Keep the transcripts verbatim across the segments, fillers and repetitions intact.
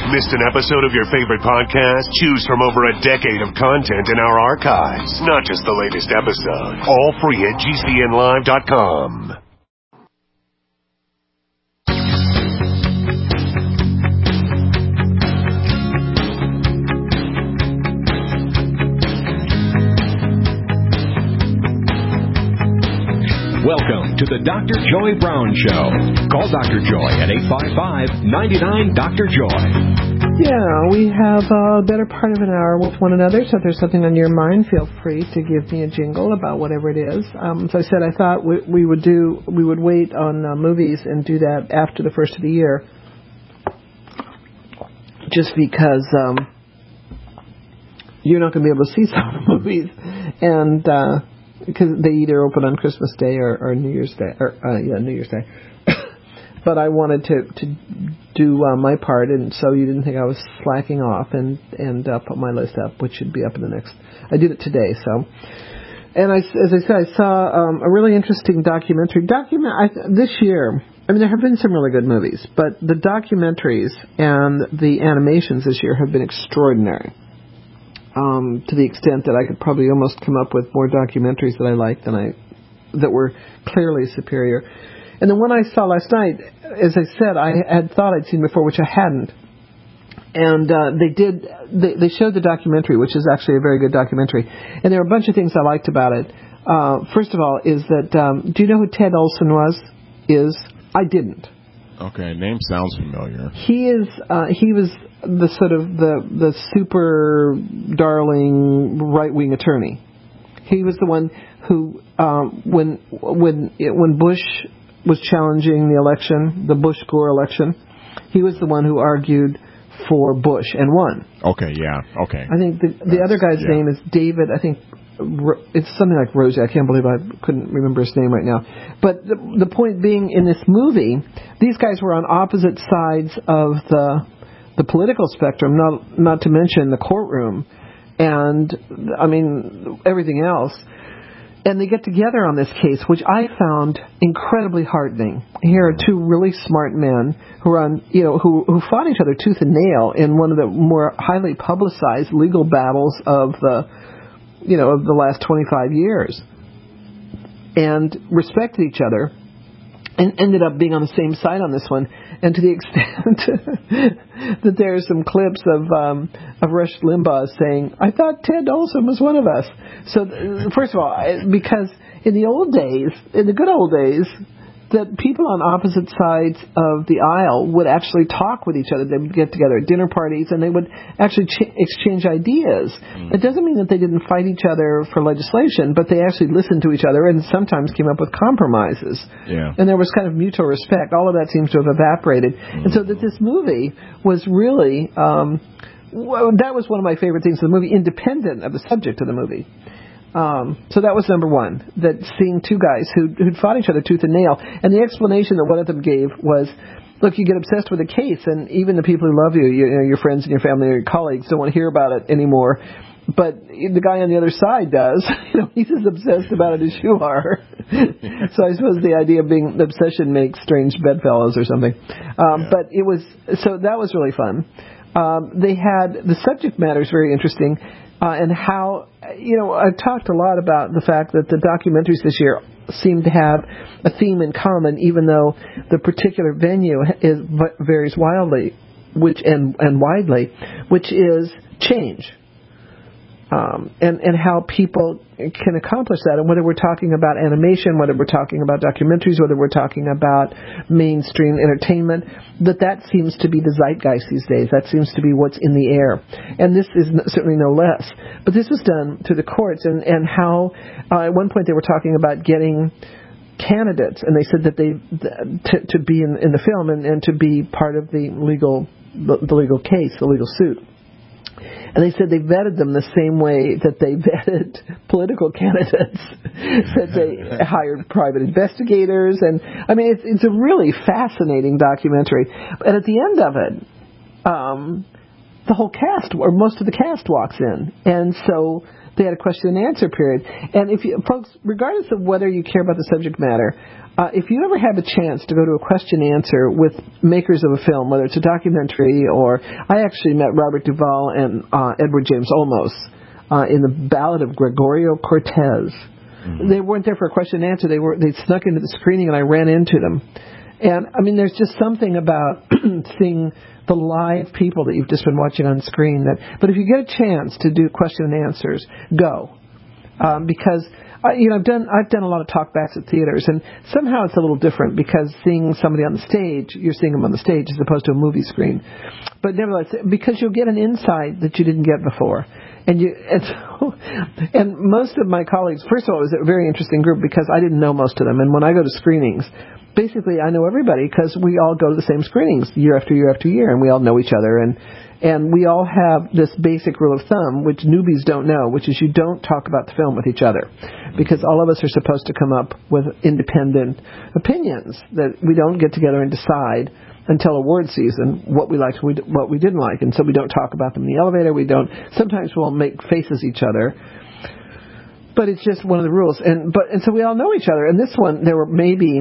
Missed an episode of your favorite podcast? Choose from over a decade of content in our archives, not just the latest episode. All free at G C N live dot com. Welcome to the Doctor Joy Brown Show. Call Doctor Joy at eight five five, nine nine, Doctor Joy. Yeah, we have a better part of an hour with one another, so if there's something on your mind, feel free to give me a jingle about whatever it is. Um, as I said, I thought we, we would do, we would wait on uh, movies and do that after the first of the year, just because um, you're not going to be able to see some of the movies, and uh, because they either open on Christmas Day or, or New Year's Day, or uh, yeah, New Year's Day. But I wanted to to do uh, my part, and so you didn't think I was slacking off, and and uh, put my list up, which should be up in the next. I did it today, so. And I, as I said, I saw um, a really interesting documentary. Document I, this year. I mean, there have been some really good movies, but the documentaries and the animations this year have been extraordinary. Um, to the extent that I could probably almost come up with more documentaries that I liked than I that were clearly superior. And the one I saw last night, as I said, I had thought I'd seen before, which I hadn't. And uh, they did, they, they showed the documentary, which is actually a very good documentary. And there were a bunch of things I liked about it. Uh, first of all, is that, um, do you know who Ted Olson was? Is? I didn't. Okay, name sounds familiar. He is, uh, he was the sort of the, the super darling right-wing attorney. He was the one who, um, when, when, when Bush was challenging the election, the Bush-Gore election, he was the one who argued for Bush and won. Okay, yeah, okay. I think the, the other guy's yeah. name is David, I think, it's something like Rosie. I can't believe I couldn't remember his name right now. But the, the point being, in this movie, these guys were on opposite sides of the the political spectrum, not not to mention the courtroom, and, I mean, everything else. And they get together on this case, which I found incredibly heartening. Here are two really smart men who are on, you know, who who fought each other tooth and nail in one of the more highly publicized legal battles of the, you know, of the last twenty-five years, and respected each other, and ended up being on the same side on this one. And to the extent that there are some clips of um, of Rush Limbaugh saying, "I thought Ted Olson was one of us." So, first of all, because in the old days, in the good old days, that people on opposite sides of the aisle would actually talk with each other. They would get together at dinner parties, and they would actually ch- exchange ideas. Mm. It doesn't mean that they didn't fight each other for legislation, but they actually listened to each other and sometimes came up with compromises. Yeah. And there was kind of mutual respect. All of that seems to have evaporated. Mm. And so that this movie was really, um, well, that was one of my favorite things in the movie, independent of the subject of the movie. Um, so that was number one, that seeing two guys who, who'd fought each other tooth and nail. And the explanation that one of them gave was, look, you get obsessed with a case, and even the people who love you, you, you know, your friends and your family or your colleagues, don't want to hear about it anymore. But the guy on the other side does. You know, he's as obsessed about it as you are. So I suppose the idea of being the obsession makes strange bedfellows or something. Um, yeah. But it was, so that was really fun. Um, they had, the subject matter is very interesting. Uh, and how, you know, I've talked a lot about the fact that the documentaries this year seem to have a theme in common, even though the particular venue is varies wildly, which and, and widely, which is change. Um, and, and how people can accomplish that. And whether we're talking about animation, whether we're talking about documentaries, whether we're talking about mainstream entertainment, that that seems to be the zeitgeist these days. That seems to be what's in the air. And this is certainly no less. But this was done through the courts, and, and how uh, at one point they were talking about getting candidates, and they said that they to, to be in, in the film and, and to be part of the legal the, the legal case, the legal suit. And they said they vetted them the same way that they vetted political candidates, that they hired private investigators. And, I mean, it's, it's a really fascinating documentary. And at the end of it, um, the whole cast, or most of the cast, walks in. And so they had a question and answer period. And if you, folks, regardless of whether you care about the subject matter, uh, if you ever have a chance to go to a question and answer with makers of a film, whether it's a documentary or I actually met Robert Duvall and uh, Edward James Olmos uh, in the Ballad of Gregorio Cortez. Mm-hmm. They weren't there for a question and answer. They were they snuck into the screening, and I ran into them. And, I mean, there's just something about seeing the live people that you've just been watching on screen. That, but if you get a chance to do question and answers, go. Um, because, uh, you know, I've done I've done a lot of talkbacks at theaters, and somehow it's a little different because seeing somebody on the stage, you're seeing them on the stage as opposed to a movie screen. But nevertheless, because you'll get an insight that you didn't get before. And you, and, so, and most of my colleagues, first of all, it was a very interesting group because I didn't know most of them. And when I go to screenings, basically I know everybody because we all go to the same screenings year after year after year, and we all know each other. And and we all have this basic rule of thumb, which newbies don't know, which is you don't talk about the film with each other, because all of us are supposed to come up with independent opinions that we don't get together and decide until award season what we liked, what we didn't like, and so we don't talk about them in the elevator. We don't. Sometimes we'll make faces at each other, but it's just one of the rules. And but and so we all know each other. And this one, there were maybe,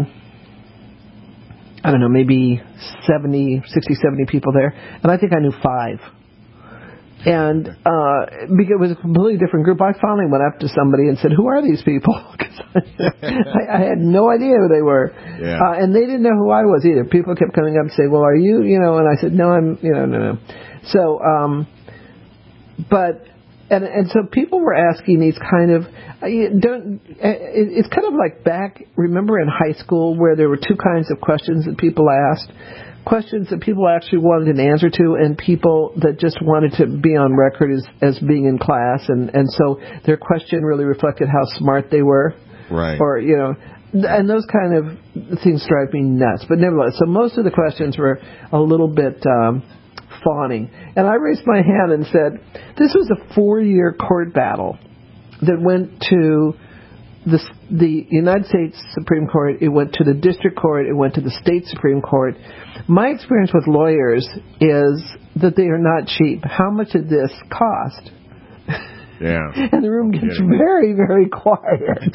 I don't know, maybe seventy, sixty, seventy people there, and I think I knew five. And uh, because it was a completely different group, I finally went up to somebody and said, "Who are these people?" Because I, I had no idea who they were, yeah. uh, and they didn't know who I was either. People kept coming up and saying, "Well, are you?" You know, and I said, "No, I'm." You know, no, no. So, um, but and and so people were asking these kind of don't. It's kind of like back. Remember in high school where there were two kinds of questions that people asked. Questions that people actually wanted an answer to, and people that just wanted to be on record as, as being in class, and, and so their question really reflected how smart they were. Right. Or, you know, and those kind of things drive me nuts. But nevertheless, so most of the questions were a little bit um, fawning. And I raised my hand and said, this was a four-year court battle that went to the, the United States Supreme Court, it went to the District Court, it went to the State Supreme Court. My experience with lawyers is that they are not cheap. How much did this cost? Yeah. And the room gets very, very quiet.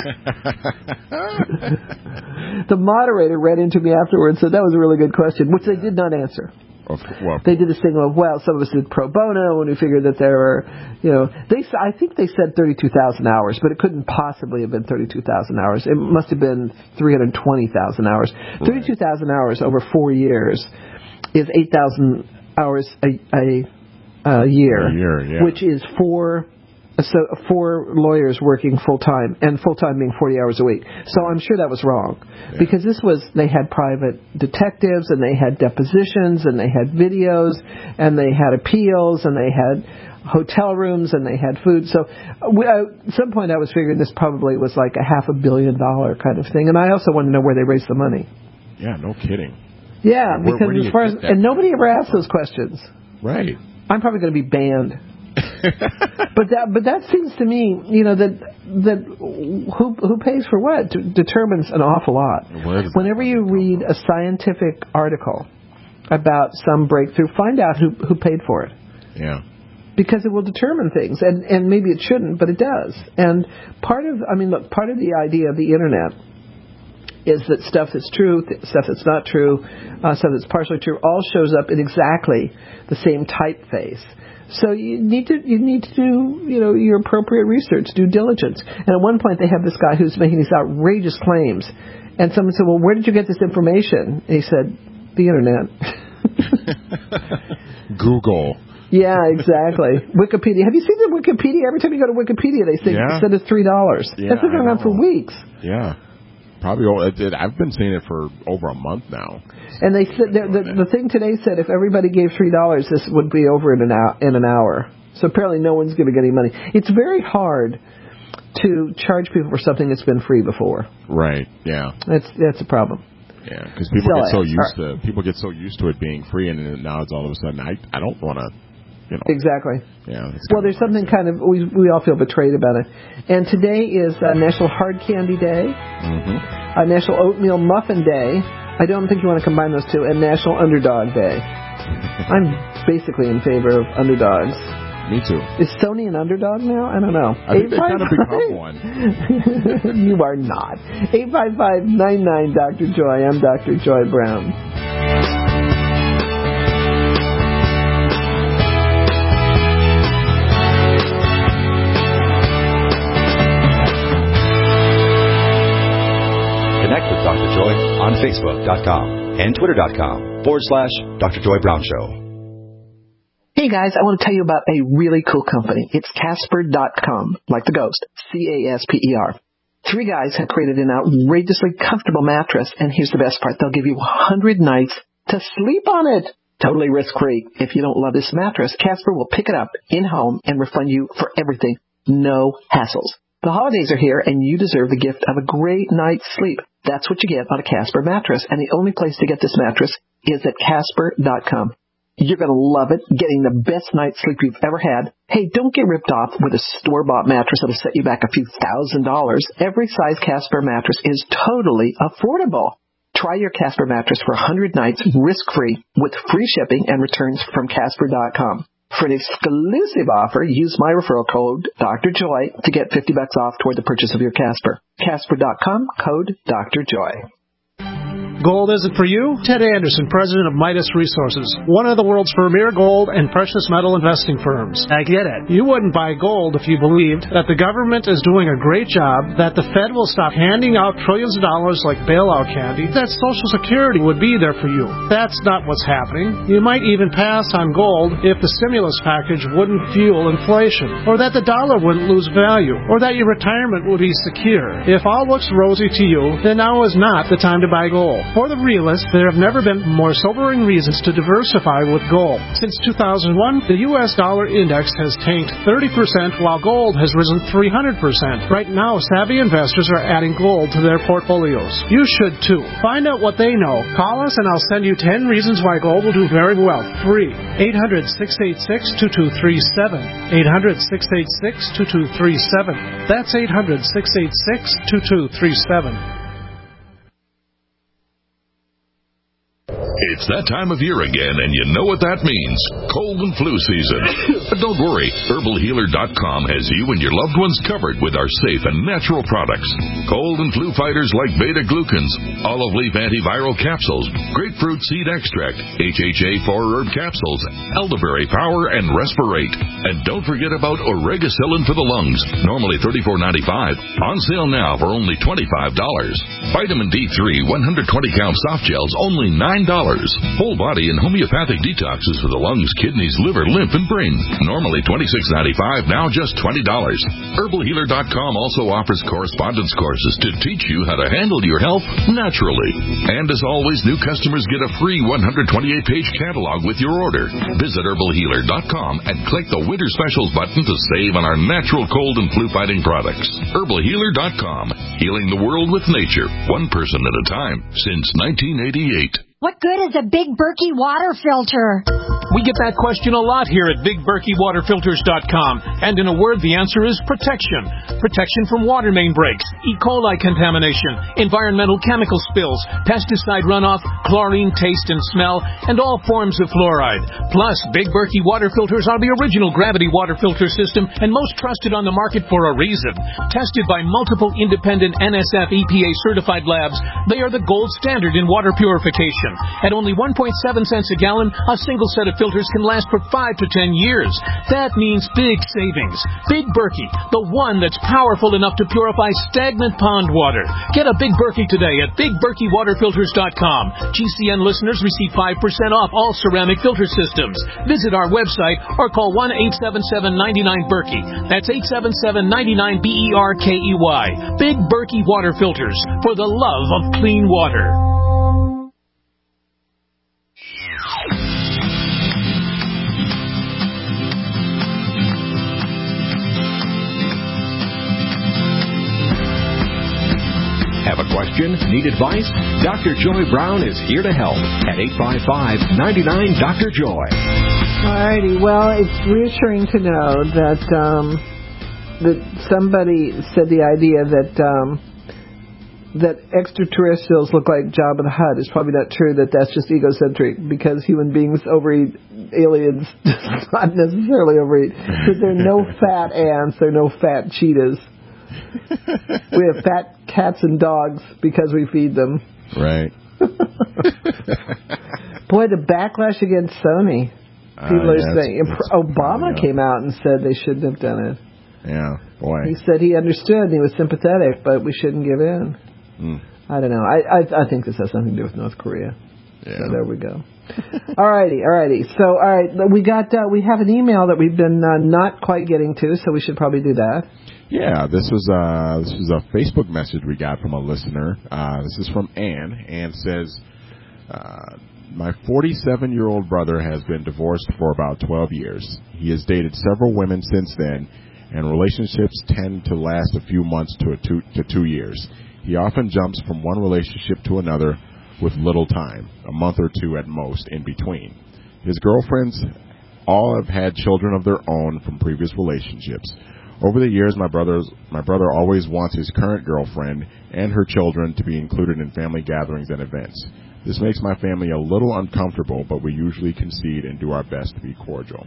The moderator read into me afterwards and said that was a really good question, which they did not answer. Well, they did this thing of, well, some of us did pro bono, and we figured that there were, you know, they. I think they said thirty-two thousand hours, but it couldn't possibly have been thirty-two thousand hours. It must have been three hundred twenty thousand hours. Right. thirty-two thousand hours over four years is eight thousand hours a, a, a year, a year yeah. which is four. So four lawyers working full-time, and full-time being forty hours a week. So I'm sure that was wrong. Yeah. Because this was, they had private detectives, and they had depositions, and they had videos, and they had appeals, and they had hotel rooms, and they had food. So we, uh, at some point I was figuring this probably was like a half a billion dollar kind of thing. And I also wanted to know where they raised the money. Yeah, no kidding. Yeah, where, because where as far as, and nobody ever asked those questions. Right. I'm probably going to be banned. but that but that seems to me, you know, that that who who pays for what d- determines an awful lot. Whenever you read a scientific article about some breakthrough, find out who who paid for it. Yeah. Because it will determine things, and and maybe it shouldn't, but it does. And part of, I mean, look, part of the idea of the internet is that stuff that's true, th- stuff that's not true, uh, stuff that's partially true, all shows up in exactly the same typeface. So you need to you need to do, you know, your appropriate research, due diligence. And at one point they have this guy who's making these outrageous claims, and someone said, "Well, where did you get this information?" And he said, "The internet." Google. Yeah, exactly. Wikipedia. Have you seen the Wikipedia? Every time you go to Wikipedia, they say yeah. send us three dollars. Yeah, That's been going on for weeks. Yeah. Probably, I've been seeing it for over a month now. And they said the, the, the thing today said if everybody gave three dollars, this would be over in an hour. In an hour. So apparently, no one's giving any money. It's very hard to charge people for something that's been free before. Right. Yeah. That's that's a problem. Yeah, because people so, get so used uh, to people get so used to it being free, and now it's all of a sudden I I don't want to. You know, exactly. Yeah. Well, there's something kind of we we all feel betrayed about it. And today is uh, National Hard Candy Day, mm-hmm. uh, National Oatmeal Muffin Day. I don't think you want to combine those two, and National Underdog Day. I'm basically in favor of underdogs. Me too. Is Sony an underdog now? I don't know. I think they've kind of become one. You are not. eight five five, nine nine, Doctor Joy. I'm Doctor Joy Brown. Connect with Doctor Joy on Facebook dot com and Twitter dot com forward slash Doctor Joy Brown Show. Hey guys, I want to tell you about a really cool company. It's Casper dot com, like the ghost, C A S P E R. Three guys have created an outrageously comfortable mattress, and here's the best part. They'll give you one hundred nights to sleep on it. Totally risk-free. If you don't love this mattress, Casper will pick it up in-home and refund you for everything. No hassles. The holidays are here, and you deserve the gift of a great night's sleep. That's what you get on a Casper mattress, and the only place to get this mattress is at Casper dot com. You're going to love it, getting the best night's sleep you've ever had. Hey, don't get ripped off with a store-bought mattress that'll set you back a few thousand dollars. Every size Casper mattress is totally affordable. Try your Casper mattress for one hundred nights risk-free with free shipping and returns from Casper dot com. For an exclusive offer, use my referral code, Doctor Joy, to get fifty bucks off toward the purchase of your Casper. Casper dot com, code Doctor Joy. Gold isn't for you? Ted Anderson, president of Midas Resources, one of the world's premier gold and precious metal investing firms. I get it. You wouldn't buy gold if you believed that the government is doing a great job, that the Fed will stop handing out trillions of dollars like bailout candy, that Social Security would be there for you. That's not what's happening. You might even pass on gold if the stimulus package wouldn't fuel inflation, or that the dollar wouldn't lose value, or that your retirement would be secure. If all looks rosy to you, then now is not the time to buy gold. For the realist, there have never been more sobering reasons to diversify with gold. Since two thousand one, the U S dollar index has tanked thirty percent while gold has risen three hundred percent. Right now, savvy investors are adding gold to their portfolios. You should too. Find out what they know. Call us and I'll send you ten reasons why gold will do very well. Free. eight hundred, six eight six, two two three seven. eight hundred, six eight six, two two three seven. That's eight hundred, six eight six, two two three seven. It's that time of year again, and you know what that means. Cold and flu season. But don't worry, Herbal Healer dot com has you and your loved ones covered with our safe and natural products. Cold and flu fighters like beta-glucans, olive leaf antiviral capsules, grapefruit seed extract, H H A four herb capsules, elderberry power, and respirate. And don't forget about Oregacillin for the lungs, normally thirty-four ninety-five, on sale now for only twenty-five dollars. Vitamin D three one hundred twenty count soft gels, only nine dollars. Whole body and homeopathic detoxes for the lungs, kidneys, liver, lymph, and brain. Normally twenty-six ninety-five, now just twenty dollars. Herbal Healer dot com also offers correspondence courses to teach you how to handle your health naturally. And as always, new customers get a free one hundred twenty-eight page catalog with your order. Visit Herbal Healer dot com and click the Winter Specials button to save on our natural cold and flu fighting products. Herbal Healer dot com, healing the world with nature, one person at a time, since nineteen eighty-eight. What good is a Big Berkey water filter? We get that question a lot here at Big Berkey Water Filters dot com. And in a word, the answer is protection. Protection from water main breaks, E. coli contamination, environmental chemical spills, pesticide runoff, chlorine taste and smell, and all forms of fluoride. Plus, Big Berkey water filters are the original gravity water filter system and most trusted on the market for a reason. Tested by multiple independent N S F E P A certified labs, they are the gold standard in water purification. At only one point seven cents a gallon, a single set of filters can last for five to ten years. That means big savings. Big Berkey, the one that's powerful enough to purify stagnant pond water. Get a Big Berkey today at Big Berkey Water Filters dot com. G C N listeners receive five percent off all ceramic filter systems. Visit our website or call one eight seven seven, nine nine, Berkey. That's eight seven seven, nine nine, B E R K E Y. Big Berkey Water Filters, for the love of clean water. Have a question? Need advice? Doctor Joy Brown is here to help at eight five five, nine nine, Doctor Joy. Alrighty, well, it's reassuring to know that um, that somebody said the idea that um, that extraterrestrials look like Jabba the Hutt is probably not true, that that's just egocentric, because human beings overeat aliens, not necessarily overeat, because there are no fat ants, there are no fat cheetahs. We have fat cats and dogs because we feed them. Right. Boy, the backlash against Sony. People uh, are yeah, saying, it's, it's Obama came out and said they shouldn't have done it. Yeah, boy. He said he understood and he was sympathetic, but we shouldn't give in. Mm. I don't know. I, I I think this has something to do with North Korea. Yeah. So there we go. Alrighty, alrighty. So all right, we got uh, we have an email that we've been uh, not quite getting to, so we should probably do that. Yeah, this was uh this was a Facebook message we got from a listener. Uh, this is from Ann. Ann says, uh, my forty-seven-year-old brother has been divorced for about twelve years. He has dated several women since then, and relationships tend to last a few months to a two to two years. He often jumps from one relationship to another with little time, a month or two at most in between. His girlfriends all have had children of their own from previous relationships. Over the years, my brother's my brother always wants his current girlfriend and her children to be included in family gatherings and events. This makes my family a little uncomfortable, but we usually concede and do our best to be cordial.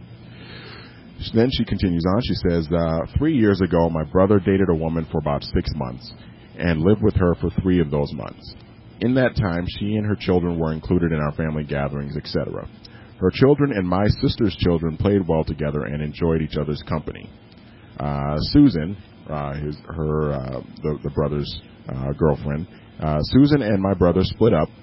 Then she continues on. She says, uh, three years ago, my brother dated a woman for about six months and lived with her for three of those months. In that time, she and her children were included in our family gatherings, et cetera. Her children and my sister's children played well together and enjoyed each other's company. Uh, Susan, uh, his, her, uh, the, the brother's uh, girlfriend, uh, Susan and my brother split up,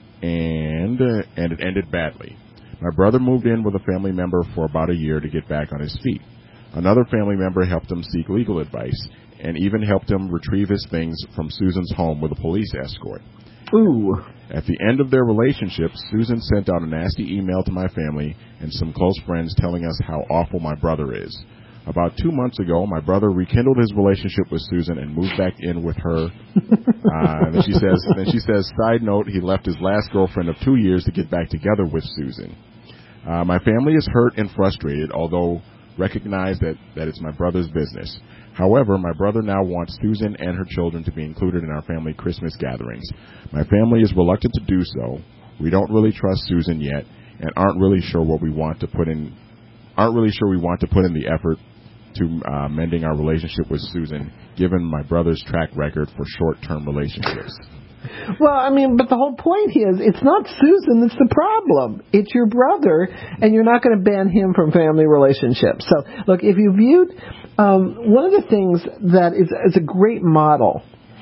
and uh, and it ended badly. My brother moved in with a family member for about a year to get back on his feet. Another family member helped him seek legal advice and even helped him retrieve his things from Susan's home with a police escort. Ooh. At the end of their relationship, Susan sent out a nasty email to my family and some close friends telling us how awful my brother is. About two months ago, my brother rekindled his relationship with Susan and moved back in with her. Uh, and then she says, then she says, side note, he left his last girlfriend of two years to get back together with Susan. Uh, my family is hurt and frustrated, although recognize that, that it's my brother's business. However, my brother now wants Susan and her children to be included in our family Christmas gatherings. My family is reluctant to do so. We don't really trust Susan yet and aren't really sure what we want to put in, aren't really sure we want to put in the effort to uh, mending our relationship with Susan, given my brother's track record for short-term relationships. Well, I mean, but the whole point is, it's not Susan that's the problem. It's your brother, and you're not going to ban him from family relationships. So, look, if you viewed, um, one of the things that is, is a great model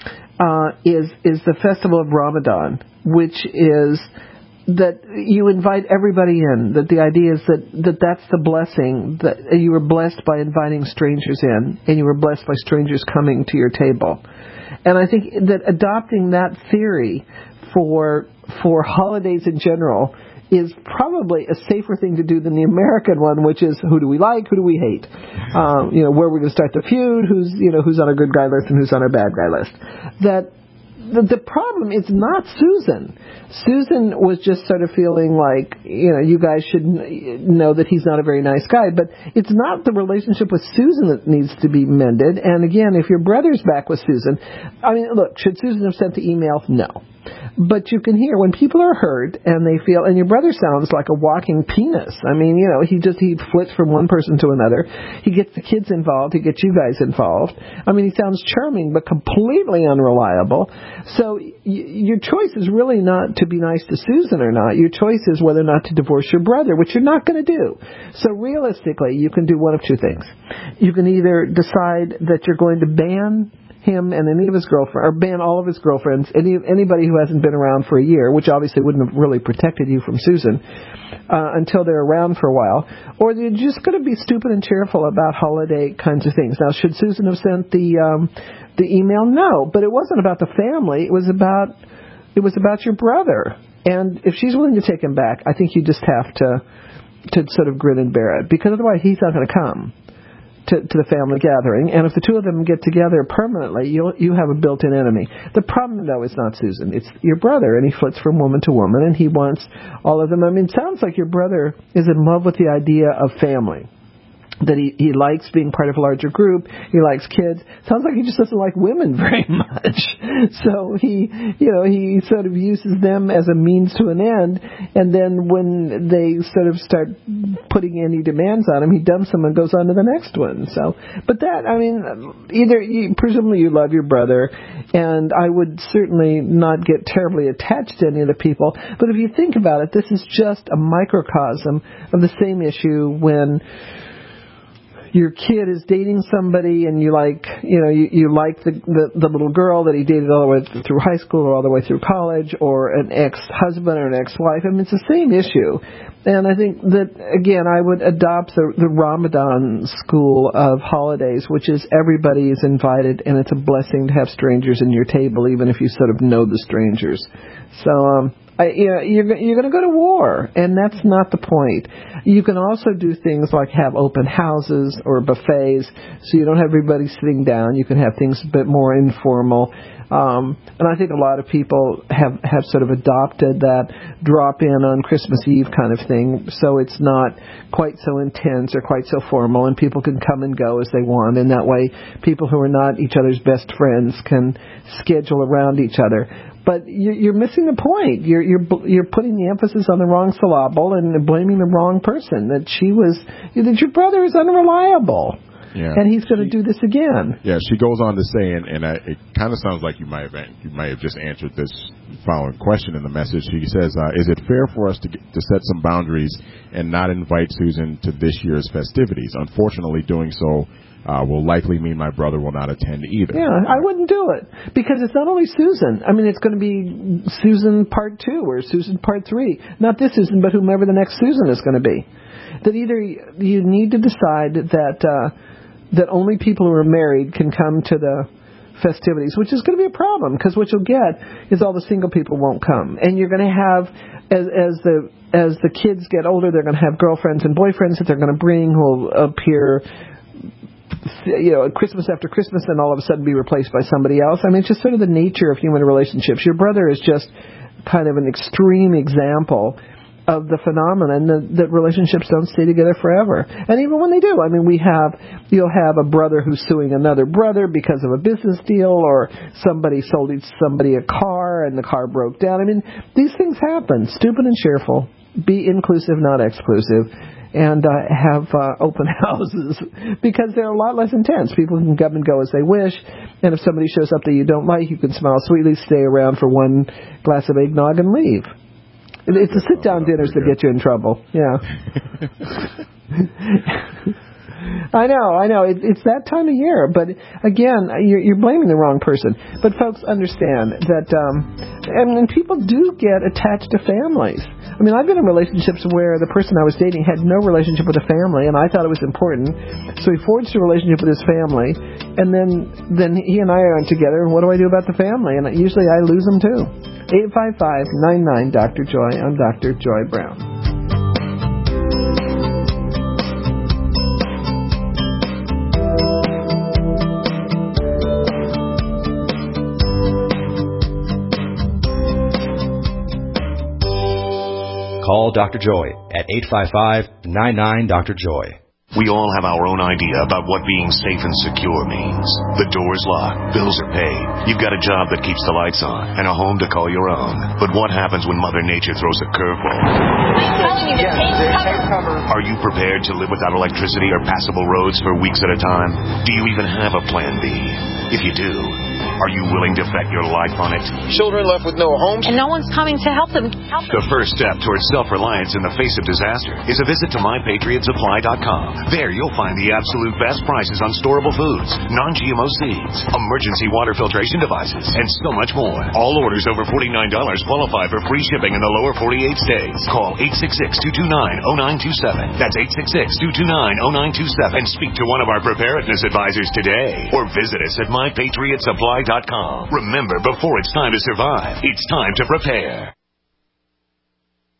uh, is is the Festival of Ramadan, which is that you invite everybody in, that the idea is that, that that's the blessing, that you were blessed by inviting strangers in, and you were blessed by strangers coming to your table. And I think that adopting that theory for for holidays in general is probably a safer thing to do than the American one, which is who do we like, who do we hate, um, you know, where we're going to start the feud, who's you know who's on our good guy list and who's on our bad guy list. That the, the problem is not Susan. Susan was just sort of feeling like, you know, you guys should know that he's not a very nice guy. But it's not the relationship with Susan that needs to be mended. And again, if your brother's back with Susan, I mean, look, should Susan have sent the email? No. But you can hear when people are hurt and they feel, and your brother sounds like a walking penis. I mean, you know, he just, he flits from one person to another. He gets the kids involved. He gets you guys involved. I mean, he sounds charming, but completely unreliable. So y- your choice is really not to be nice to Susan or not. Your choice is whether or not to divorce your brother, which you're not going to do. So realistically, you can do one of two things. You can either decide that you're going to ban him and any of his girlfriends, or ban all of his girlfriends, any anybody who hasn't been around for a year, which obviously wouldn't have really protected you from Susan, uh, until they're around for a while. Or you're just going to be stupid and cheerful about holiday kinds of things. Now, should Susan have sent the um, the email? No, but it wasn't about the family. It was about it was about your brother. And if she's willing to take him back, I think you just have to to sort of grin and bear it, because otherwise he's not going to come to, to the family gathering. And if the two of them get together permanently, you you have a built-in enemy. The problem, though, is not Susan. It's your brother, and he flits from woman to woman, and he wants all of them. I mean, it sounds like your brother is in love with the idea of family. that he, he likes being part of a larger group. He likes kids. Sounds like he just doesn't like women very much. So he, you know, he sort of uses them as a means to an end. And then when they sort of start putting any demands on him, he dumps them and goes on to the next one. So, but that, I mean, either, you, presumably you love your brother, and I would certainly not get terribly attached to any of the people. But if you think about it, this is just a microcosm of the same issue when your kid is dating somebody and you like, you know, you, you like the, the the little girl that he dated all the way through high school or all the way through college, or an ex-husband or an ex-wife. I mean, it's the same issue. And I think that, again, I would adopt the, the Ramadan school of holidays, which is everybody is invited, and it's a blessing to have strangers in your table, even if you sort of know the strangers. So, um, I, you know, you're, you're going to go to war, and that's not the point. You can also do things like have open houses or buffets, so you don't have everybody sitting down. You can have things a bit more informal. Um, and I think a lot of people have, have sort of adopted that drop in on Christmas Eve kind of thing, so it's not quite so intense or quite so formal, and people can come and go as they want. And that way, people who are not each other's best friends can schedule around each other. But you're missing the point. You're you're you're putting the emphasis on the wrong syllable and blaming the wrong person. That she was that your brother is unreliable, yeah. and he's going to do this again. Yeah, she goes on to say, and, and I, it kind of sounds like you might have you might have just answered this following question in the message. She says, uh, "Is it fair for us to get, to set some boundaries and not invite Susan to this year's festivities? Unfortunately, doing so." Uh, will likely mean my brother will not attend either. Yeah, I wouldn't do it, because it's not only Susan. I mean, it's going to be Susan part two or Susan part three. Not this Susan, but whomever the next Susan is going to be. That either you need to decide that uh, that only people who are married can come to the festivities, which is going to be a problem, because what you'll get is all the single people won't come, and you're going to have, as as the as the kids get older, they're going to have girlfriends and boyfriends that they're going to bring who will appear, you know, Christmas after Christmas, and all of a sudden be replaced by somebody else. I mean, it's just sort of the nature of human relationships. Your brother is just kind of an extreme example of the phenomenon that, that relationships don't stay together forever. And even when they do, I mean, we have, you'll have a brother who's suing another brother because of a business deal, or somebody sold somebody a car and the car broke down. I mean, these things happen. Stupid and cheerful. Be inclusive, not exclusive. And uh, have uh, open houses, because they're a lot less intense. People can come and go as they wish, and if somebody shows up that you don't like, you can smile sweetly, stay around for one glass of eggnog, and leave. It's the sit-down dinners that get you in trouble. Yeah. I know, I know. It, it's that time of year, but again, you're, you're blaming the wrong person. But folks, understand that, um, and, and people do get attached to families. I mean, I've been in relationships where the person I was dating had no relationship with a family, and I thought it was important. So he forged a relationship with his family, and then then he and I aren't together. And what do I do about the family? And usually I lose them too. eight five five, nine nine, Doctor Joy. I'm Doctor Joy Brown. Call Doctor Joy at eight five five, nine nine, Doctor Joy. We all have our own idea about what being safe and secure means. The door's locked, bills are paid, you've got a job that keeps the lights on, and a home to call your own. But what happens when Mother Nature throws a curveball? I'm telling you, yeah, take cover. Are you prepared to live without electricity or passable roads for weeks at a time? Do you even have a plan B? If you do, are you willing to bet your life on it? Children left with no homes, and no one's coming to help them. Help them. The first step towards self-reliance in the face of disaster is a visit to my patriot supply dot com. There you'll find the absolute best prices on storable foods, non-G M O seeds, emergency water filtration devices, and so much more. All orders over forty-nine dollars qualify for free shipping in the lower forty-eight states. Call eight six six, two two nine, zero nine two seven. That's eight six six, two two nine, zero nine two seven. And speak to one of our preparedness advisors today. Or visit us at my patriot supply dot com. Remember, before it's time to survive, it's time to prepare.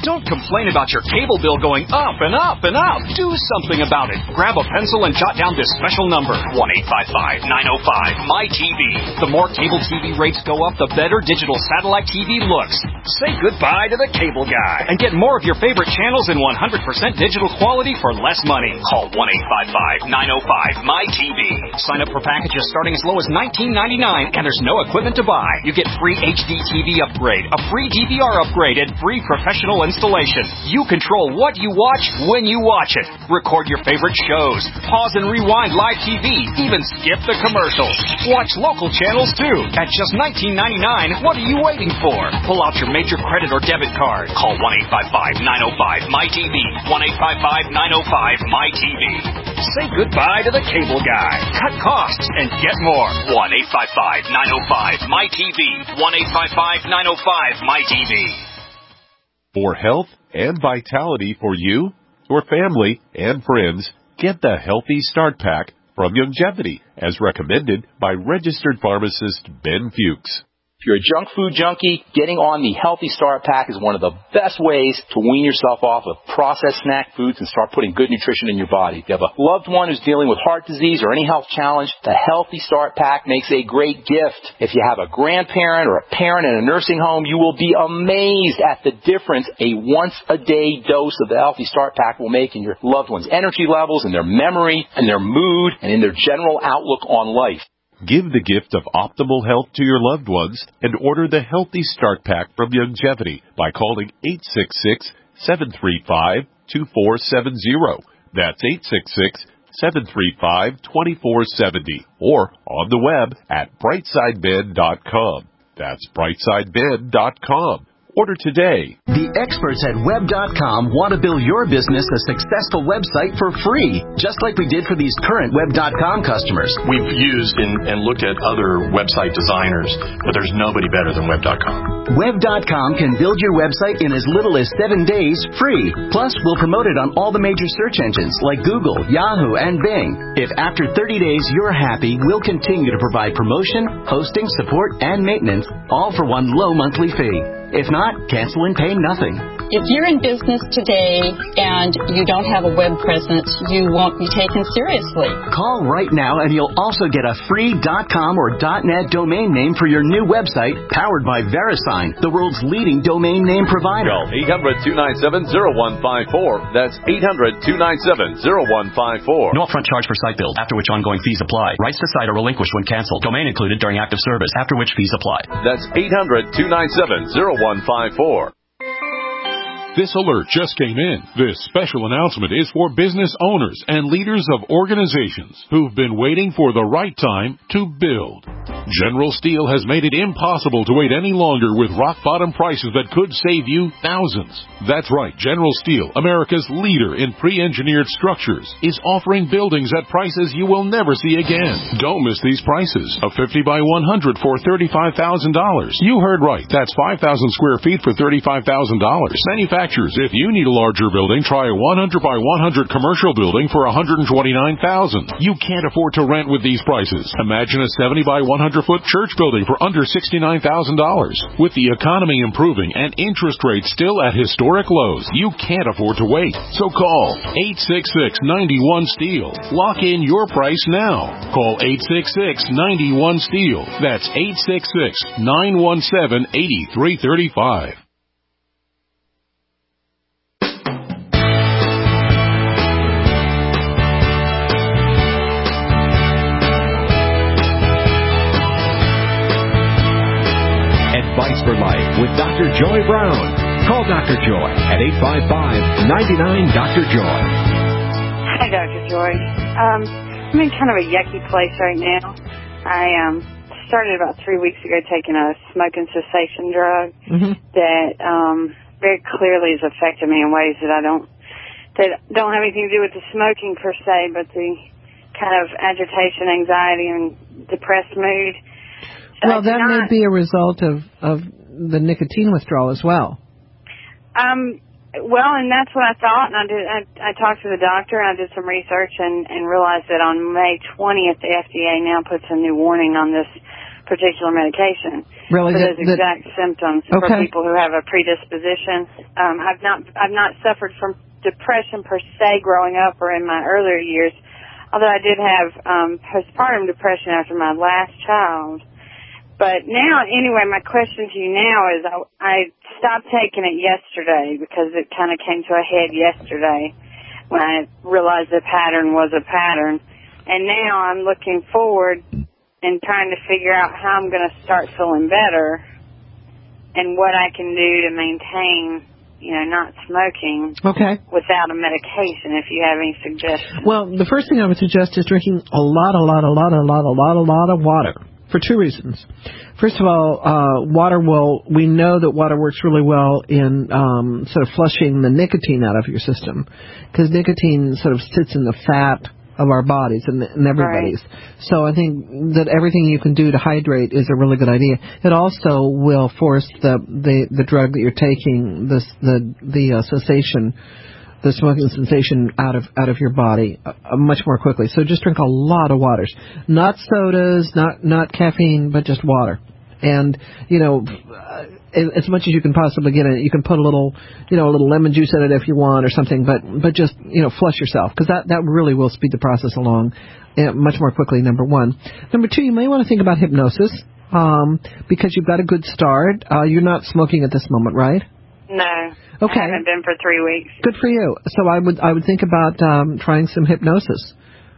Don't complain about your cable bill going up and up and up. Do something about it. Grab a pencil and jot down this special number, one eight five five, nine oh five, M Y T V. The more cable T V rates go up, the better digital satellite T V looks. Say goodbye to the cable guy and get more of your favorite channels in one hundred percent digital quality for less money. Call one eight five five, nine oh five, M Y T V. Sign up for packages starting as low as nineteen ninety-nine, and there's no equipment to buy. You get free H D T V upgrade, a free D V R upgrade, and free professional installation. You control what you watch when you watch it. Record your favorite shows. Pause and rewind live T V. Even skip the commercials. Watch local channels too. At just nineteen ninety-nine, what are you waiting for? Pull out your major credit or debit card. Call one eight five five, nine oh five, M Y T V. one eight five five, nine oh five, M Y T V. Say goodbye to the cable guy. Cut costs and get more. one eight five five, nine oh five, M Y T V. one eight five five, nine oh five, M Y T V. For health and vitality for you, your family, and friends, get the Healthy Start Pack from Youngevity, as recommended by registered pharmacist Ben Fuchs. If you're a junk food junkie, getting on the Healthy Start Pack is one of the best ways to wean yourself off of processed snack foods and start putting good nutrition in your body. If you have a loved one who's dealing with heart disease or any health challenge, the Healthy Start Pack makes a great gift. If you have a grandparent or a parent in a nursing home, you will be amazed at the difference a once-a-day dose of the Healthy Start Pack will make in your loved one's energy levels, in their memory, in their mood, and in their general outlook on life. Give the gift of optimal health to your loved ones and order the Healthy Start Pack from Youngevity by calling eight six six, seven three five, two four seven zero. That's eight six six, seven three five, two four seven zero. Or on the web at brightside ben dot com. That's brightside ben dot com. Order today. The experts at web dot com want to build your business a successful website for free, just like we did for these current web dot com customers. We've used and, and looked at other website designers, but there's nobody better than web dot com. web dot com can build your website in as little as seven days free. Plus, we'll promote it on all the major search engines like Google, Yahoo, and Bing. If after thirty days you're happy, we'll continue to provide promotion, hosting, support, and maintenance, all for one low monthly fee. If not, cancel and pay nothing. If you're in business today and you don't have a web presence, you won't be taken seriously. Call right now and you'll also get a free .com or .net domain name for your new website, powered by VeriSign, the world's leading domain name provider. Call eight hundred, two nine seven, zero one five four. That's eight hundred, two nine seven, zero one five four. No upfront charge for site build, after which ongoing fees apply. Rights to site are relinquished when canceled. Domain included during active service, after which fees apply. That's eight hundred, two nine seven, zero one five four. This alert just came in. This special announcement is for business owners and leaders of organizations who've been waiting for the right time to build. General Steel has made it impossible to wait any longer with rock-bottom prices that could save you thousands. That's right, General Steel, America's leader in pre-engineered structures, is offering buildings at prices you will never see again. Don't miss these prices. A fifty by one hundred for thirty-five thousand dollars. You heard right. That's five thousand square feet for thirty-five thousand dollars. Manufacturers, if you need a larger building, try a one hundred by one hundred commercial building for one hundred twenty-nine thousand dollars. You can't afford to rent with these prices. Imagine a seventy by one hundred foot church building for under sixty-nine thousand dollars. With the economy improving and interest rates still at historic lows, you can't afford to wait. So call eight six six, nine one, STEEL. Lock in your price now. Call eight six six, nine one, STEEL. That's eight six six, nine one seven, eight three three five. Advice for Life with Doctor Joy Brown. Call Doctor Joy at eight five five, nine nine, Doctor Joy. Hi, Doctor Joy. Um, I'm in kind of a yucky place right now. I um, started about three weeks ago taking a smoking cessation drug mm-hmm. that um, very clearly has affected me in ways that I don't that don't have anything to do with the smoking per se, but the kind of agitation, anxiety, and depressed mood. So well, that not, may be a result of, of the nicotine withdrawal as well. Um, well, and that's what I thought, and I did. I, I talked to the doctor, and I did some research, and, and realized that on May twentieth, the F D A now puts a new warning on this particular medication really? for that, those that, exact symptoms okay. for people who have a predisposition. Um, I've not I've not suffered from depression per se growing up or in my earlier years, although I did have um, postpartum depression after my last child. But now, anyway, my question to you now is I, I stopped taking it yesterday because it kind of came to a head yesterday when I realized the pattern was a pattern. And now I'm looking forward and trying to figure out how I'm going to start feeling better and what I can do to maintain, you know, not smoking okay. without a medication, if you have any suggestions. Well, the first thing I would suggest is drinking a lot, a lot, a lot, a lot, a lot, a lot of water. For two reasons. First of all, uh, water will, we know that water works really well in um, sort of flushing the nicotine out of your system, because nicotine sort of sits in the fat of our bodies and, and everybody's. Right. So I think that everything you can do to hydrate is a really good idea. It also will force the, the, the drug that you're taking, this, the, the uh, cessation, the smoking sensation out of out of your body uh, much more quickly. So just drink a lot of waters, not sodas, not not caffeine, but just water. And you know, uh, as much as you can possibly get in it, you can put a little, you know, a little lemon juice in it if you want or something. But but just you know, flush yourself, because that that really will speed the process along uh, much more quickly. Number one. Number two, you may want to think about hypnosis um, because you've got a good start. Uh, you're not smoking at this moment, right? No. Okay. I haven't been for three weeks. Good for you. So I would I would think about um, trying some hypnosis.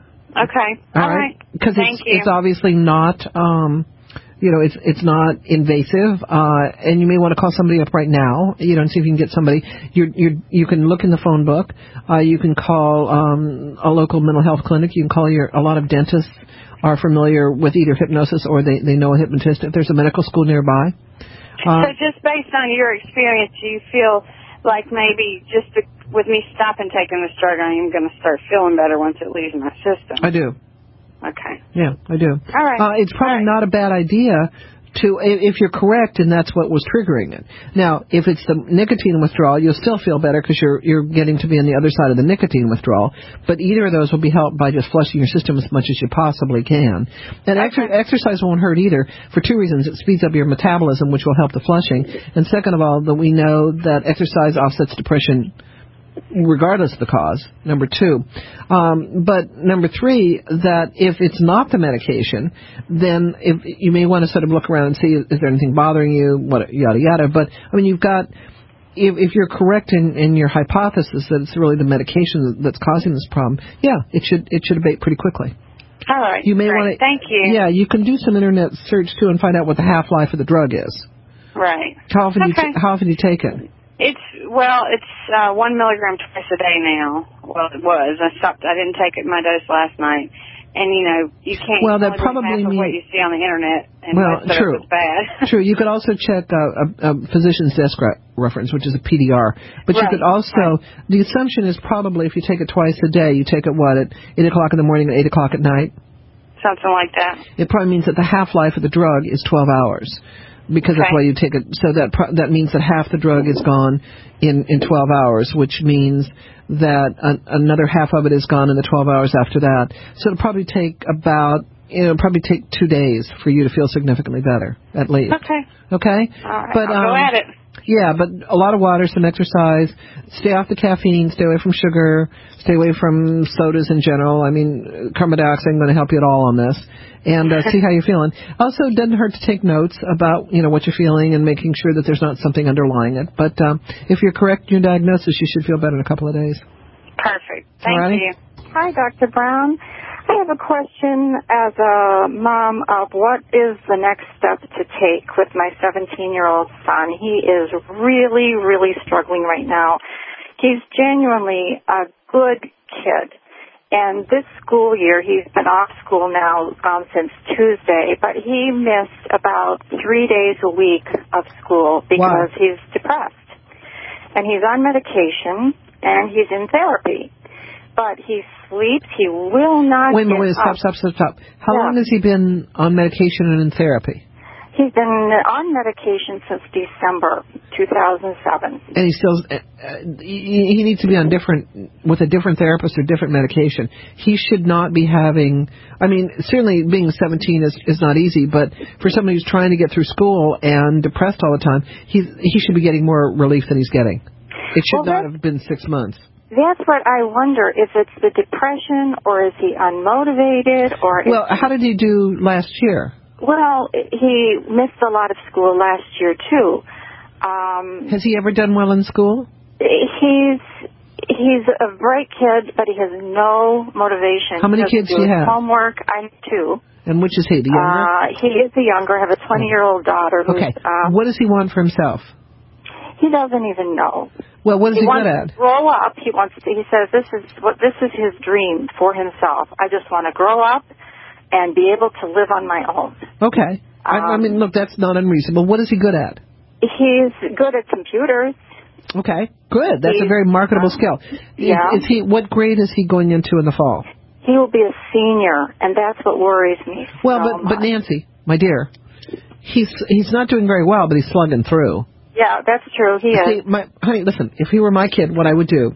Okay. All, All right. right. Because Thank it's, you. it's obviously not, um, you know, it's it's not invasive, uh, and you may want to call somebody up right now, you know, and see if you can get somebody. You you you can look in the phone book. Uh, you can call um, a local mental health clinic. You can call your. A lot of dentists are familiar with either hypnosis or they they know a hypnotist. If there's a medical school nearby. Uh, so just based on your experience, do you feel like maybe just to, with me stopping taking this drug, I am going to start feeling better once it leaves my system? I do. Okay. Yeah, I do. All right. Uh, it's probably right. not a bad idea to, if you're correct and that's what was triggering it. Now, if it's the nicotine withdrawal, you'll still feel better because you're you're getting to be on the other side of the nicotine withdrawal. But either of those will be helped by just flushing your system as much as you possibly can. And okay. ex- exercise won't hurt either for two reasons. It speeds up your metabolism, which will help the flushing. And second of all, that we know that exercise offsets depression regardless of the cause, number two. Um, but number three, that if it's not the medication, then if you may want to sort of look around and see, is there anything bothering you, what, yada, yada. But, I mean, you've got, if, if you're correct in, in your hypothesis that it's really the medication that's causing this problem, yeah, it should it should abate pretty quickly. All right. You may right. want to, Thank you. Yeah, you can do some internet search, too, and find out what the half-life of the drug is. Right. How often, okay. do you t- how often do you take it? It's, well, it's uh, one milligram twice a day now. Well, it was. I stopped. I didn't take it my dose last night. And, you know, you can't well, that half probably of mean, what you see on the Internet. And well, most of true. it was bad. True. You could also check uh, a, a physician's desk re- reference, which is a P D R. But right. you could also, right. the assumption is probably if you take it twice a day, you take it, what, at eight o'clock in the morning and eight o'clock at night? Something like that. It probably means that the half-life of the drug is twelve hours. Because okay. that's why you take it. So that pro- that means that half the drug is gone in, in twelve hours, which means that an, another half of it is gone in the twelve hours after that. So it'll probably take about, you know, probably take two days for you to feel significantly better, at least. Okay. Okay? All right. But, I'll um, go at it. Yeah, but a lot of water, some exercise, stay off the caffeine, stay away from sugar, stay away from sodas in general. I mean, carbon dioxide isn't going to help you at all on this. And uh, see how you're feeling. Also, it doesn't hurt to take notes about, you know, what you're feeling and making sure that there's not something underlying it. But um, if you're correct in your diagnosis, you should feel better in a couple of days. Perfect. Thank Alrighty. you. Hi, Doctor Brown. I have a question as a mom of what is the next step to take with my seventeen-year-old son. He is really, really struggling right now. He's genuinely a good kid. And this school year, he's been off school now um, since Tuesday, but he missed about three days a week of school because wow. he's depressed. And he's on medication, and he's in therapy. But he sleeps. He will not Wait a minute, get wait, stop, up. stop, stop, stop. How yeah. long has he been on medication and in therapy? He's been on medication since December two thousand seven. And he still, uh, he, he needs to be on different, with a different therapist or different medication. He should not be having, I mean, certainly being seventeen is, is not easy, but for somebody who's trying to get through school and depressed all the time, he's, he should be getting more relief than he's getting. It should well, not have been six months. That's what I wonder, if it's the depression or is he unmotivated or... Well, how did he do last year? Well, he missed a lot of school last year, too. Um, has he ever done well in school? He's he's a bright kid, but he has no motivation. How many kids do you have? Homework, I'm two. And which is he, the younger? Uh, he is the younger. I have a twenty-year-old daughter. Who's, okay. Uh, what does he want for himself? He doesn't even know. Well, what is he, he good wants at? To grow up. He wants to, he says this is what this is his dream for himself. I just want to grow up and be able to live on my own. Okay. Um, I, I mean, look, that's not unreasonable. What is he good at? He's good at computers. Okay, good. That's he's, a very marketable um, skill. Yeah. Is, is he? What grade is he going into in the fall? He will be a senior, and that's what worries me. Well, so but much. but Nancy, my dear, he's he's not doing very well, but he's slugging through. Yeah, that's true. He See, is. My, honey, listen. If he were my kid, what I would do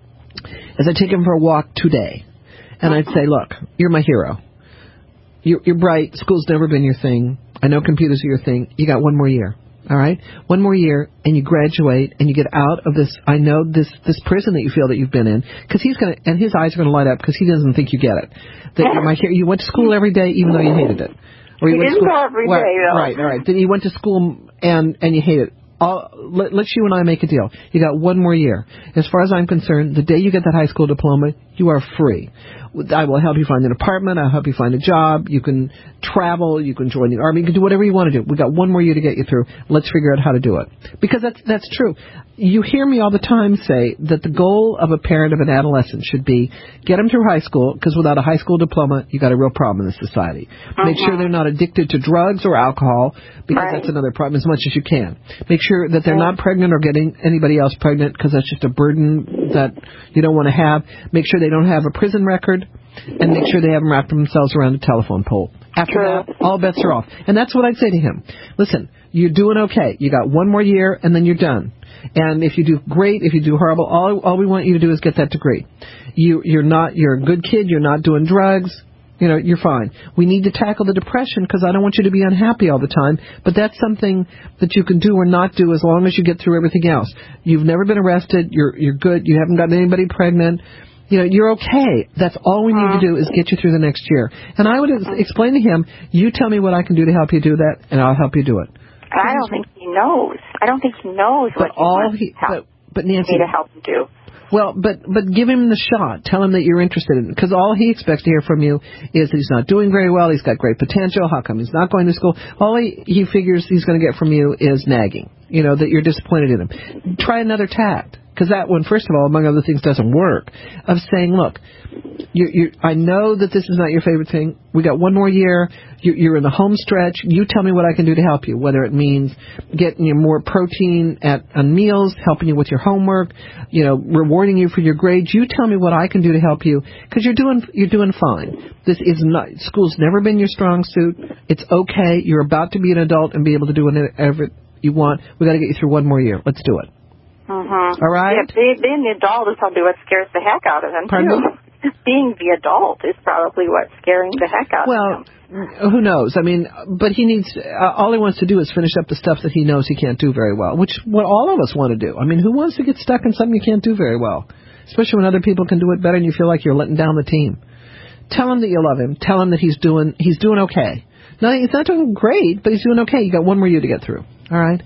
is I'd take him for a walk today, and I'd say, "Look, you're my hero. You're, you're bright. School's never been your thing. I know computers are your thing. You got one more year, all right? One more year, and you graduate, and you get out of this. I know this this prison that you feel that you've been in, because he's gonna, and his eyes are gonna light up because he doesn't think you get it. That you're my hero. You went to school every day, even though you hated it. Or you he went didn't to school, go every well, day, though. Right, all right. Then you went to school and and you hate it. I'll, let, let's you and I make a deal. You got one more year. As far as I'm concerned, the day you get that high school diploma, you are free. I will help you find an apartment. I'll help you find a job. You can travel. You can join the army. You can do whatever you want to do. We got one more year to get you through. Let's figure out how to do it. Because that's that's true. You hear me all the time say that the goal of a parent of an adolescent should be get them through high school, because without a high school diploma, you got a real problem in this society. Uh-huh. Make sure they're not addicted to drugs or alcohol, because right. that's another problem, as much as you can. Make sure that they're not pregnant or getting anybody else pregnant, because that's just a burden that you don't want to have. Make sure they don't have a prison record, and make sure they haven't wrapped themselves around a telephone pole. After True. that, all bets are off. And that's what I'd say to him. Listen, you're doing okay. You got one more year, and then you're done. And if you do great, if you do horrible, all all we want you to do is get that degree. You, you're not, you're a good kid. You're not doing drugs. You know, you're fine. We need to tackle the depression, because I don't want you to be unhappy all the time. But that's something that you can do or not do as long as you get through everything else. You've never been arrested. You're you're good. You haven't gotten anybody pregnant. You know, you're okay. That's all we need to do is get you through the next year. And I would explain to him, you tell me what I can do to help you do that, and I'll help you do it. I don't think he knows. I don't think he knows but what he all wants he, to help but, but Nancy, me to help him do. Well, but but give him the shot. Tell him that you're interested in it, because all he expects to hear from you is that he's not doing very well. He's got great potential. How come he's not going to school? All he, he figures he's going to get from you is nagging, you know, that you're disappointed in him. Try another tact, because that one, first of all, among other things, doesn't work, of saying, look, you, you, I know that this is not your favorite thing. We got one more year. You, you're in the home stretch. You tell me what I can do to help you, whether it means getting you more protein at on meals, helping you with your homework, you know, rewarding you for your grades. You tell me what I can do to help you, because you're doing you're doing fine. This is not school's never been your strong suit. It's okay. You're about to be an adult and be able to do whatever you want. We got to get you through one more year. Let's do it. Uh-huh. All right. Yeah, being, being the adult is probably what scares the heck out of him, Pardon too. me? Being the adult is probably what's scaring the heck out well, of him. Well, who knows? I mean, but he needs, uh, all he wants to do is finish up the stuff that he knows he can't do very well, which what all of us want to do. I mean, who wants to get stuck in something you can't do very well? Especially when other people can do it better and you feel like you're letting down the team. Tell him that you love him. Tell him that he's doing, he's doing okay. No, he's not doing great, but he's doing okay. You got one more year to get through. All right?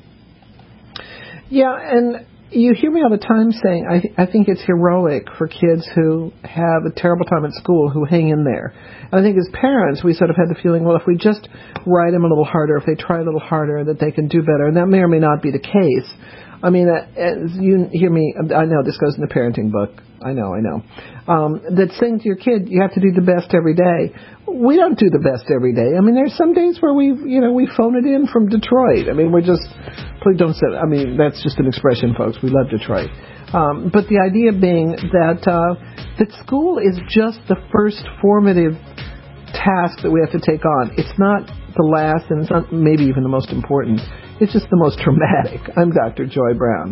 Yeah, and you hear me all the time saying I, th- I think it's heroic for kids who have a terrible time at school who hang in there. And I think as parents, we sort of had the feeling, well, if we just write them a little harder, if they try a little harder, that they can do better. And that may or may not be the case. I mean, as you hear me, I know this goes in the parenting book. I know, I know. Um, that saying to your kid, you have to do the best every day. We don't do the best every day. I mean, there's some days where we, you know, we phone it in from Detroit. I mean, we're just, please don't say, I mean, that's just an expression, folks. We love Detroit. Um, but the idea being that, uh, that school is just the first formative task that we have to take on. It's not the last and it's not maybe even the most important. It's just the most traumatic. I'm Doctor Joy Brown.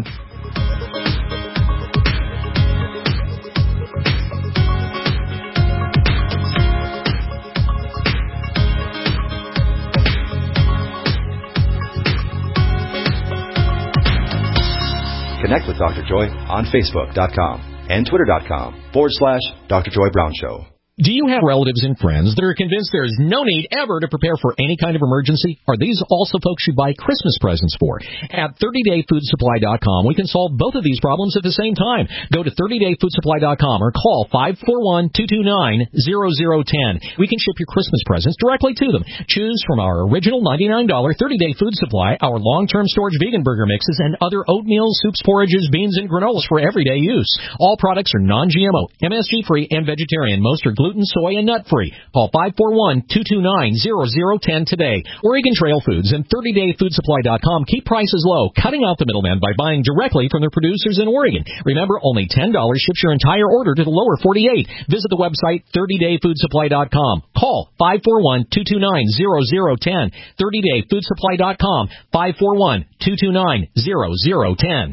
Connect with Doctor Joy on Facebook.com and Twitter.com forward slash Doctor Joy Brown Show. Do you have relatives and friends that are convinced there is no need ever to prepare for any kind of emergency? Are these also folks you buy Christmas presents for? At thirty day food supply dot com, we can solve both of these problems at the same time. Go to thirty day food supply dot com or call five four one, two two nine, zero zero one zero. We can ship your Christmas presents directly to them. Choose from our original ninety-nine dollars thirty day food supply, our long-term storage vegan burger mixes, and other oatmeal, soups, porridges, beans, and granolas for everyday use. All products are non G M O, M S G-free, and vegetarian. Most are gluten, soy, and nut-free. Call five four one, two two nine, zero zero one zero today. Oregon Trail Foods and thirty day food supply dot com keep prices low, cutting out the middleman by buying directly from their producers in Oregon. Remember, only ten dollars ships your entire order to the lower forty-eight. Visit the website thirty day food supply dot com. Call five four one, two two nine, zero zero one zero. thirty day food supply dot com, five four one, two two nine, zero zero one zero.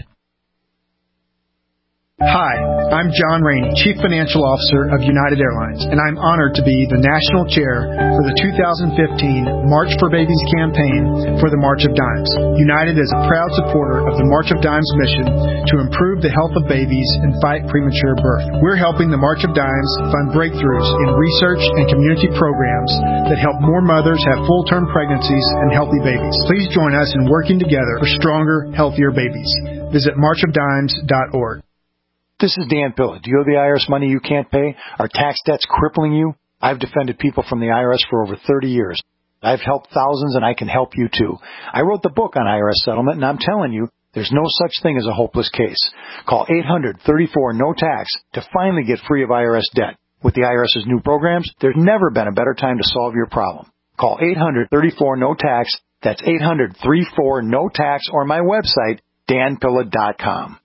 Hi, I'm John Rainey, Chief Financial Officer of United Airlines, and I'm honored to be the National Chair for the two thousand fifteen March for Babies campaign for the March of Dimes. United is a proud supporter of the March of Dimes mission to improve the health of babies and fight premature birth. We're helping the March of Dimes fund breakthroughs in research and community programs that help more mothers have full-term pregnancies and healthy babies. Please join us in working together for stronger, healthier babies. Visit march of dimes dot org. This is Dan Pilla. Do you owe the I R S money you can't pay? Are tax debts crippling you? I've defended people from the I R S for over thirty years. I've helped thousands, and I can help you too. I wrote the book on I R S settlement, and I'm telling you, there's no such thing as a hopeless case. Call eight hundred, thirty-four, no tax to finally get free of I R S debt. With the IRS's new programs, there's never been a better time to solve your problem. Call eight hundred, thirty-four, no tax. That's eight hundred, thirty-four, no tax, or my website, dan pilla dot com.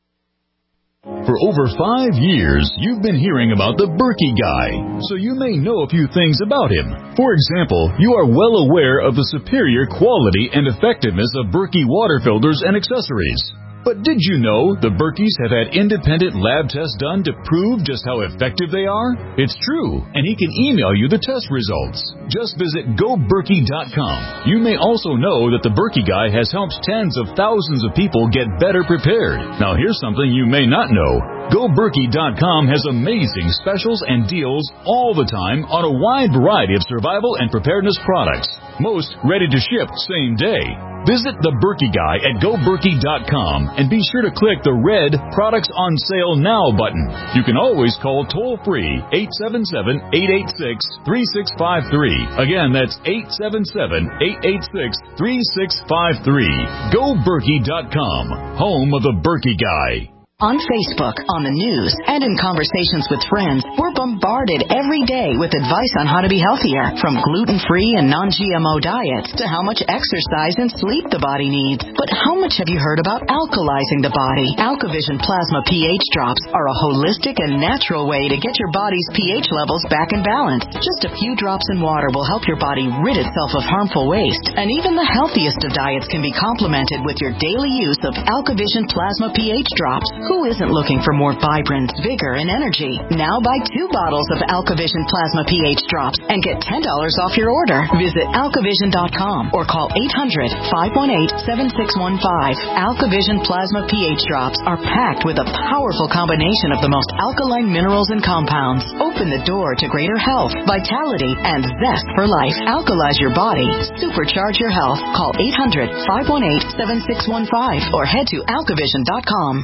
For over five years, you've been hearing about the Berkey Guy, so you may know a few things about him. For example, you are well aware of the superior quality and effectiveness of Berkey water filters and accessories. But did you know the Berkeys have had independent lab tests done to prove just how effective they are? It's true, and he can email you the test results. Just visit go berkey dot com. You may also know that the Berkey Guy has helped tens of thousands of people get better prepared. Now here's something you may not know. go berkey dot com has amazing specials and deals all the time on a wide variety of survival and preparedness products. Most ready to ship same day. Visit the Berkey Guy at go berkey dot com and be sure to click the red Products on Sale Now button. You can always call toll-free eight seven seven, eight eight six, three six five three. Again, that's eight seven seven, eight eight six, three six five three. go berkey dot com, home of the Berkey Guy. On Facebook, on the news, and in conversations with friends, we're bombarded every day with advice on how to be healthier, from gluten-free and non-G M O diets to how much exercise and sleep the body needs. But how much have you heard about alkalizing the body? AlkaVision Plasma pH drops are a holistic and natural way to get your body's pH levels back in balance. Just a few drops in water will help your body rid itself of harmful waste. And even the healthiest of diets can be complemented with your daily use of AlkaVision Plasma pH drops. Who isn't looking for more vibrance, vigor, and energy? Now buy two bottles of AlkaVision Plasma pH drops and get ten dollars off your order. Visit alkavision dot com or call eight hundred, five one eight, seven six one five. AlkaVision Plasma pH drops are packed with a powerful combination of the most alkaline minerals and compounds. Open the door to greater health, vitality, and zest for life. Alkalize your body. Supercharge your health. Call eight hundred, five one eight, seven six one five or head to alkavision dot com.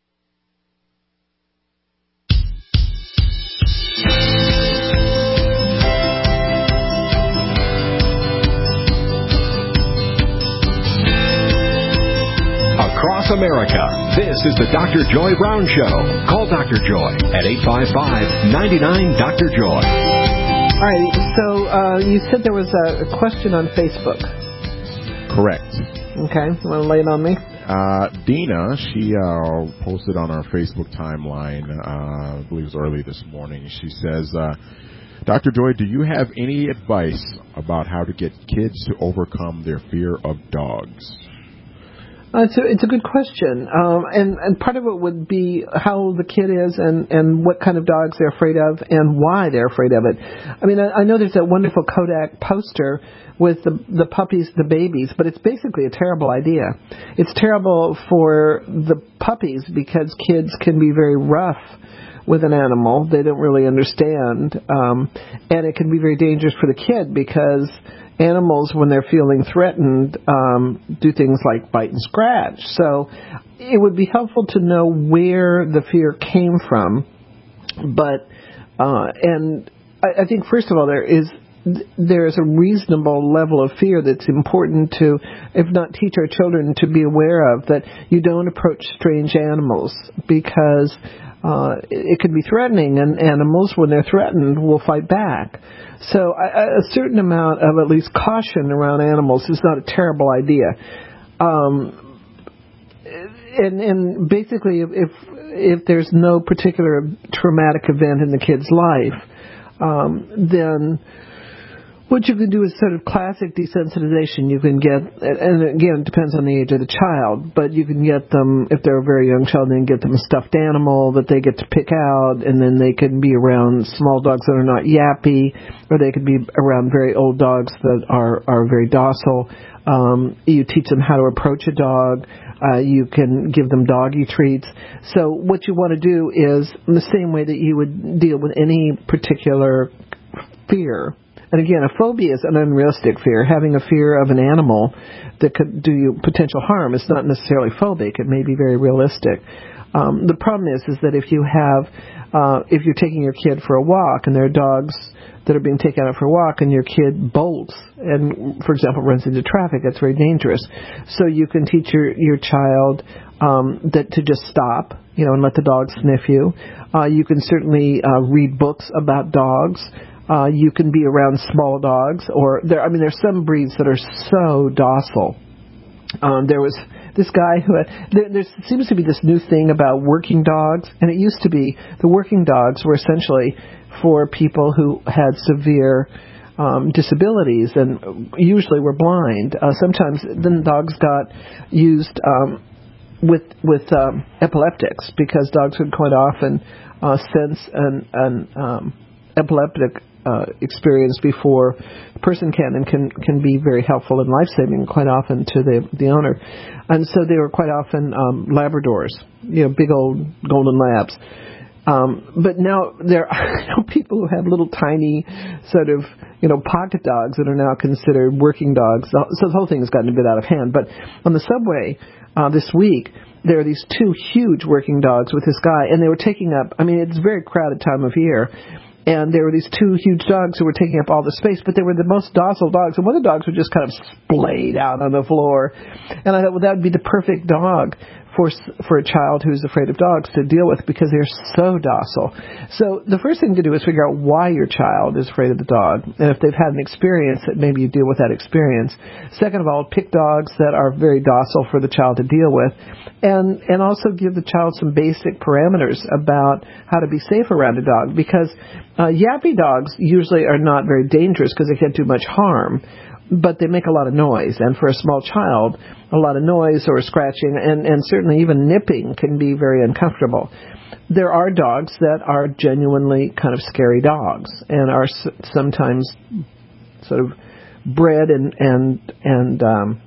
Across America, this is the Doctor Joy Brown Show. Call Doctor Joy at eight five five, nine nine, Doctor Joy. All right, so uh, you said there was a question on Facebook. Correct. Okay, you want to lay it on me? Uh, Dina, she uh, posted on our Facebook timeline, uh, I believe it was early this morning. She says, uh, Doctor Joy, do you have any advice about how to get kids to overcome their fear of dogs? Uh, it's, a, it's a good question, um, and, and part of it would be how old the kid is and, and what kind of dogs they're afraid of and why they're afraid of it. I mean, I, I know there's that wonderful Kodak poster with the, the puppies, the babies, but it's basically a terrible idea. It's terrible for the puppies because kids can be very rough with an animal. They don't really understand, um, and it can be very dangerous for the kid because animals, when they're feeling threatened, um, do things like bite and scratch. So it would be helpful to know where the fear came from. But uh, and I, I think, first of all, there is there is a reasonable level of fear that's important to, if not teach our children to be aware of, that you don't approach strange animals because uh, it can be threatening, and animals, when they're threatened, will fight back. So a, a certain amount of at least caution around animals is not a terrible idea. Um, and, and basically, if, if if there's no particular traumatic event in the kid's life, um, then what you can do is sort of classic desensitization. You can get, and again, it depends on the age of the child, but you can get them, if they're a very young child, then get them a stuffed animal that they get to pick out, and then they can be around small dogs that are not yappy, or they could be around very old dogs that are, are very docile. Um, you teach them how to approach a dog. Uh, you can give them doggy treats. So what you want to do is, in the same way that you would deal with any particular fear. And again, a phobia is an unrealistic fear. Having a fear of an animal that could do you potential harm is not necessarily phobic. It may be very realistic. Um, the problem is, is that if you have, uh, if you're taking your kid for a walk and there are dogs that are being taken out for a walk and your kid bolts and, for example, runs into traffic, that's very dangerous. So you can teach your, your child um, that to just stop, you know, and let the dog sniff you. Uh, you can certainly uh, read books about dogs. Uh, you can be around small dogs, or there. I mean, there's some breeds that are so docile. Um, there was this guy who had, there, there seems to be this new thing about working dogs, and it used to be the working dogs were essentially for people who had severe um, disabilities and usually were blind. Uh, sometimes then dogs got used um, with with um, epileptics because dogs would quite often uh, sense an, an um, epileptic Uh, experience before a person can, and can can be very helpful and life-saving quite often to the the owner. And so they were quite often um, Labradors, you know, big old golden labs. Um, but now there are you know, people who have little tiny sort of, you know, pocket dogs that are now considered working dogs. So the whole thing has gotten a bit out of hand. But on the subway uh, this week, there are these two huge working dogs with this guy, and they were taking up, I mean, it's a very crowded time of year. And there were these two huge dogs who were taking up all the space, but they were the most docile dogs. And one of the dogs was just kind of splayed out on the floor. And I thought, well, that would be the perfect dog for for a child who's afraid of dogs to deal with because they're so docile. So the first thing to do is figure out why your child is afraid of the dog. And if they've had an experience, that maybe you deal with that experience. Second of all, pick dogs that are very docile for the child to deal with. And, and also give the child some basic parameters about how to be safe around a dog, because uh, yappy dogs usually are not very dangerous because they can't do much harm, but they make a lot of noise. And for a small child, a lot of noise or scratching and, and certainly even nipping can be very uncomfortable. There are dogs that are genuinely kind of scary dogs and are s- sometimes sort of bred and and and um,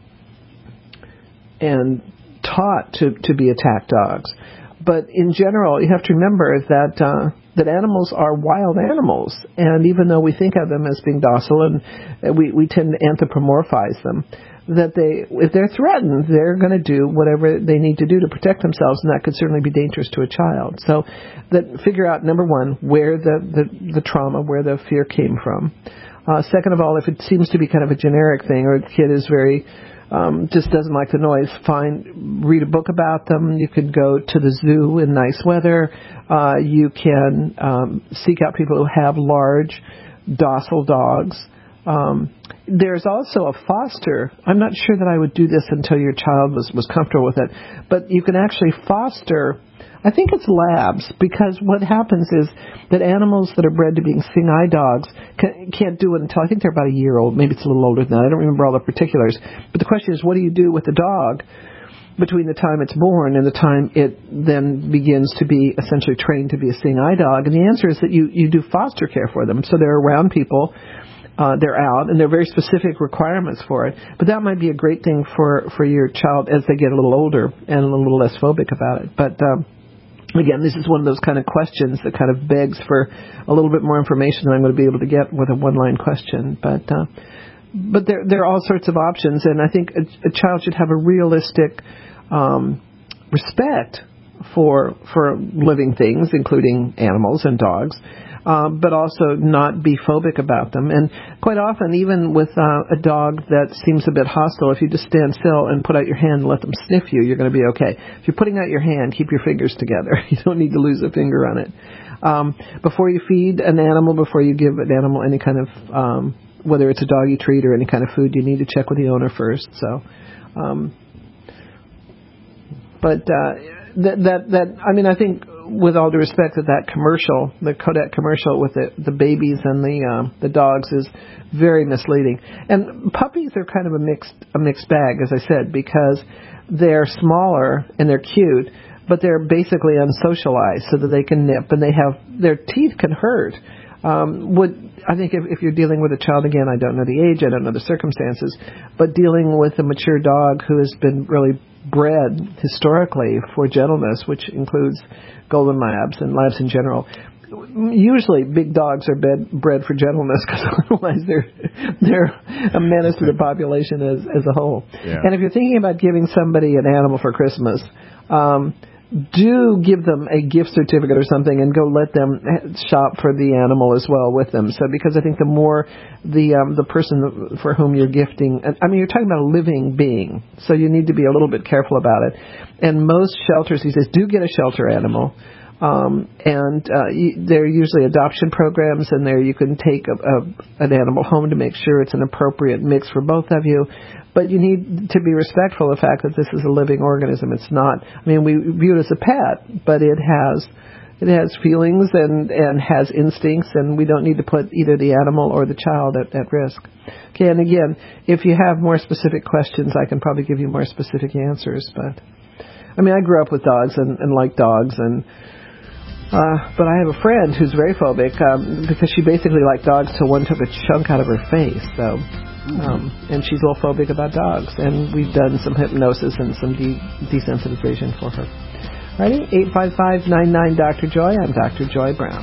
and taught to, to be attack dogs. But in general, you have to remember that uh, that animals are wild animals, and even though we think of them as being docile, and we, we tend to anthropomorphize them, that they, if they're threatened, they're going to do whatever they need to do to protect themselves, and that could certainly be dangerous to a child. So that figure out, number one, where the, the, the trauma, where the fear came from. Uh, second of all, if it seems to be kind of a generic thing, or the kid is very Um, just doesn't like the noise, fine, read a book about them. You can go to the zoo in nice weather. Uh, you can um, seek out people who have large, docile dogs. Um, there's also a foster. I'm not sure that I would do this until your child was, was comfortable with it, but you can actually foster, I think it's labs, because what happens is that animals that are bred to being seeing eye dogs can, can't do it until I think they're about a year old. Maybe it's a little older than that. I don't remember all the particulars. But the question is, what do you do with the dog between the time it's born and the time it then begins to be essentially trained to be a seeing eye dog? And the answer is that you, you do foster care for them. So they're around people. Uh, they're out, and there are very specific requirements for it. But that might be a great thing for, for your child as they get a little older and a little less phobic about it. But um, again, this is one of those kind of questions that kind of begs for a little bit more information than I'm going to be able to get with a one-line question. But uh, but there there are all sorts of options, and I think a, a child should have a realistic um, respect for for living things, including animals and dogs. Um, but also not be phobic about them. And quite often, even with uh, a dog that seems a bit hostile, if you just stand still and put out your hand and let them sniff you, you're going to be okay. If you're putting out your hand, keep your fingers together. You don't need to lose a finger on it. Um, before you feed an animal, before you give an animal any kind of, um, whether it's a doggy treat or any kind of food, you need to check with the owner first. So, um, but uh, that, that, that, I mean, I think, with all due respect, that that commercial, the Kodak commercial with the, the babies and the um, the dogs is very misleading. And puppies are kind of a mixed a mixed bag, as I said, because they're smaller and they're cute, but they're basically unsocialized, so that they can nip and they have their teeth can hurt. Um, would I think if, if you're dealing with a child, again, I don't know the age, I don't know the circumstances, but dealing with a mature dog who has been really bred historically for gentleness, which includes golden labs and labs in general. Usually, big dogs are bred, bred for gentleness, because otherwise they're they're a menace to the population as as a whole. Yeah. And if you're thinking about giving somebody an animal for Christmas, um, do give them a gift certificate or something, and go let them shop for the animal as well with them. So, because I think the more the um, the person for whom you're gifting, I mean, you're talking about a living being, so you need to be a little bit careful about it. And most shelters these days do get a shelter animal. Um, and uh, y- there are usually adoption programs, and there you can take a, a, an animal home to make sure it's an appropriate mix for both of you. But you need to be respectful of the fact that this is a living organism. It's not, I mean, we view it as a pet, but it has it has feelings and, and has instincts, and we don't need to put either the animal or the child at, at risk. Okay, and again, if you have more specific questions, I can probably give you more specific answers. But, I mean, I grew up with dogs and, and like dogs, and Uh, but I have a friend who's very phobic um, because she basically liked dogs till one took a chunk out of her face. So, um, and she's a little phobic about dogs. And we've done some hypnosis and some de- desensitization for her. Ready? eight five five, nine nine, Doctor Joy. I'm Doctor Joy Brown.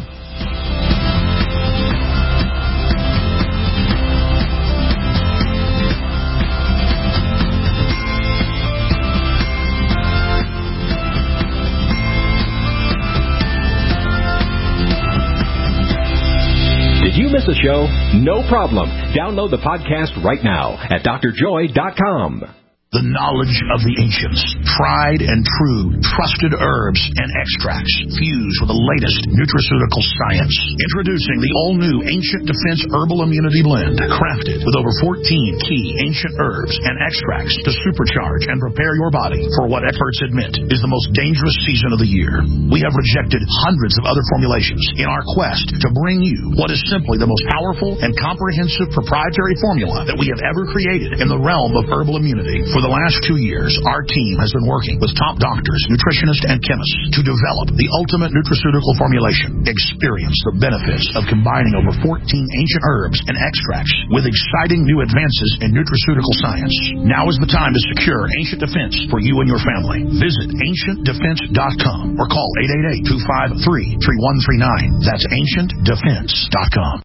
Did you miss a show? No problem. Download the podcast right now at D R joy dot com. The knowledge of the ancients, tried and true, trusted herbs and extracts fused with the latest nutraceutical science. Introducing the all-new Ancient Defense Herbal Immunity Blend, crafted with over fourteen key ancient herbs and extracts to supercharge and prepare your body for what experts admit is the most dangerous season of the year. We have rejected hundreds of other formulations in our quest to bring you what is simply the most powerful and comprehensive proprietary formula that we have ever created in the realm of herbal immunity. For the last two years, our team has been working with top doctors, nutritionists, and chemists to develop the ultimate nutraceutical formulation. Experience the benefits of combining over fourteen ancient herbs and extracts with exciting new advances in nutraceutical science. Now is the time to secure Ancient Defense for you and your family. Visit ancient defense dot com or call eight eight eight, two five three, three one three nine. That's ancient defense dot com.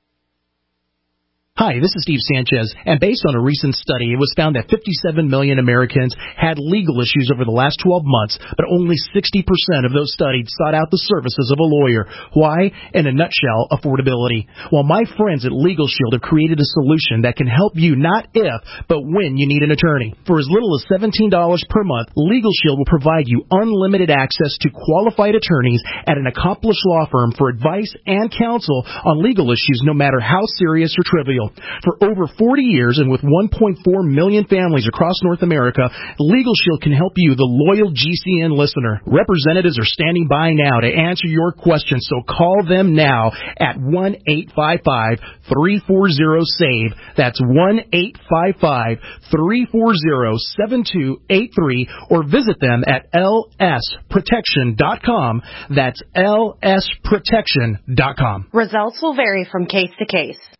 Hi, this is Steve Sanchez, and based on a recent study, it was found that fifty-seven million Americans had legal issues over the last twelve months, but only sixty percent of those studied sought out the services of a lawyer. Why? In a nutshell, affordability. Well, my friends at Legal Shield have created a solution that can help you not if, but when you need an attorney. For as little as seventeen dollars per month, Legal Shield will provide you unlimited access to qualified attorneys at an accomplished law firm for advice and counsel on legal issues, no matter how serious or trivial. Shield. For over forty years and with one point four million families across North America, Legal Shield can help you, the loyal G C N listener. Representatives are standing by now to answer your questions, so call them now at one eight five five, three four zero, SAVE. That's one eight five five, three four zero, seven two eight three, or visit them at L S protection dot com. That's L S protection dot com. Results will vary from case to case.